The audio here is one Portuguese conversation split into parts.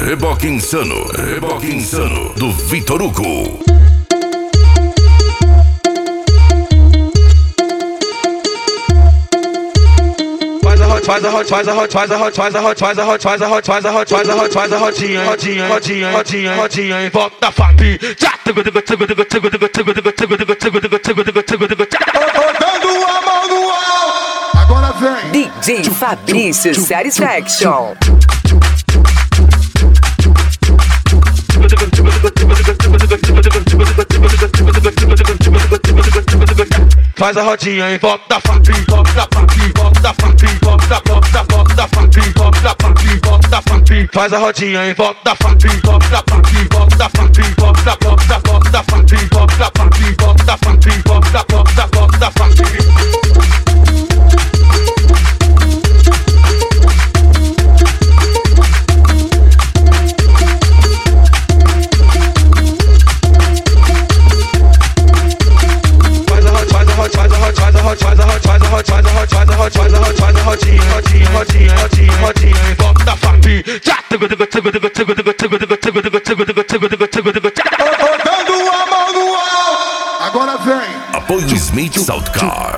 Reboque Insano do Vitor Hugo. Faz a rodinha em volta da Fabi. Botando a mão no alto. Agora vem DJ Fabrício Satisfaction. Faz a rodinha em volta da Fabi, volta da Fabi, volta da Fabi, volta da Fabi, volta da Fabi, volta da Fabi. Faz a rodinha em volta da Fabi, volta da Fabi, volta da Fabi, volta da Fabi, volta da Fabi, volta da Fabi, volta da Fabi, volta da Fabi. Rodinha em volta da Fabi. Botando a mão no alto. Agora vem. Apoio Smith Soundcar.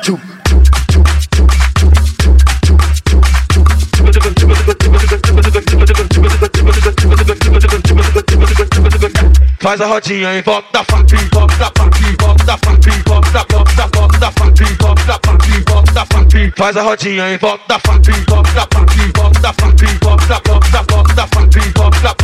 Faz a rodinha em volta da Fabi, volta da Fabi, volta da Fabi, volta da Fabi, volta da Fabi, volta da Fabi. Faz a rodinha em volta da Fabi, volta da Fabi, volta da Fabi, volta da Fabi, volta da Fabi, volta da